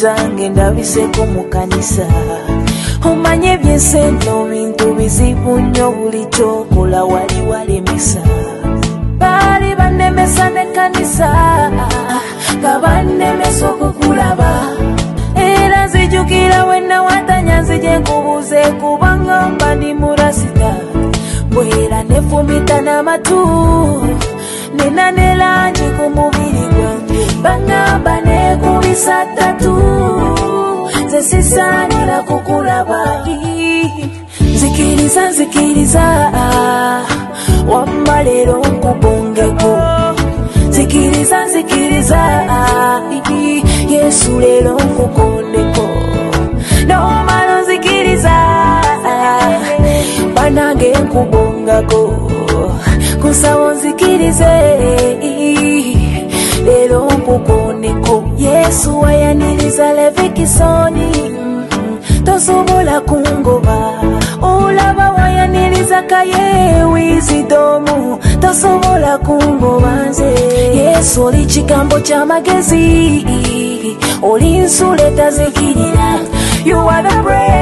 kitange ndabiseko mu kanisa. Omanye byenseno bintu bizibu nnyo buli kyokola wali walemesa. Bali bannemesa ne kanisa nga bannemesa okukulaba. Era nzijukira wenna watanya nzije nkubuze kubanga mba ndi murasita. Bwera nefumita n'amatu nina ne langi ku mubiri gwange. Bangamba nekubisa ttatu nze sisaanira kukulaba. Nzikiriza nzikiriza wamma leero nkubongeko. Nzikiriza nzikiriza Yesu leero nkukondeko. Nomala nzikiriza banange nkubongako. Kusaba nzikirize leero nkukondeko. Yesu wayaniriza Levikisoni tosobola kungoba. Olaba wayaniriza Kaye Wizidomu tosobola kungoba nze. Yesu oli kigambo ky'amagezi, oli nsula etazikirira. You are the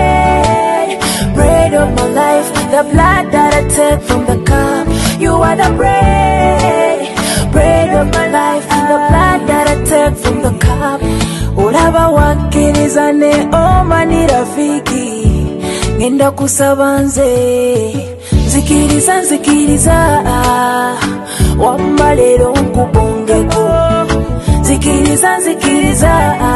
bread of my life, the blood that I take from the cup. You are the bread of my life, the blood that I take from the cup. Olaba wakkiriza ne omani rafiki ngenda kusaba nze. Nzikiriza nzikiriza wamma leero nkubongeko. Nzikiriza nzikiriza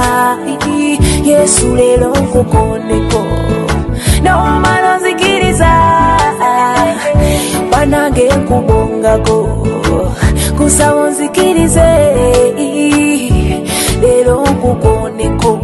Yesu leero nkukondeko. Nomala nzikiriza banange nkubongako. Kusaba nzikirize leero nkukondeko.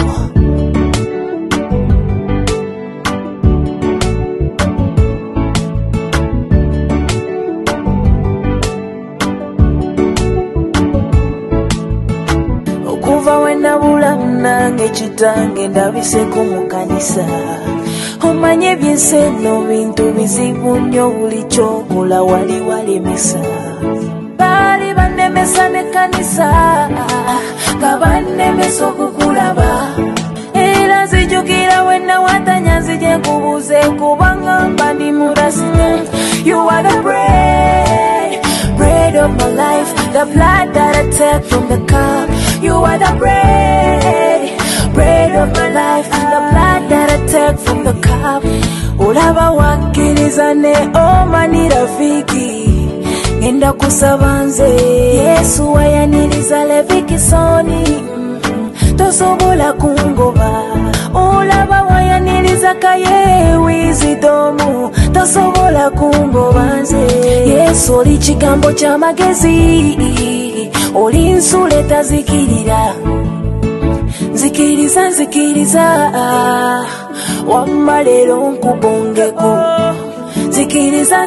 Okuva wenabula nange kitange ndabiseko mu kanisa. Omanye byenseno bintu bizibu nnyo buli kyokola wali walemesa. Bali bannemesa ne kanisa nga bannemesa okukulaba. Era nzijukira wenna watanya nzije nkubuze kubanga mba ndi murasita. You are the bread of my life, the blood that I take from the cup. You are the bread of my life, the blood that I take from the cup. Olaba wakkiriza ne omani rafiki ngenda kusaba nze. Yesu wayaniriza Levikisoni tosobola kungoba. Olaba wayaniriza Kaye Wizidomu tosobola kungoba nze. Yesu oli kigambo ky'amagezi, oli nsula etazikirira. Nzikiriza nzikiriza wamma leero nkubongeko. Nzikiriza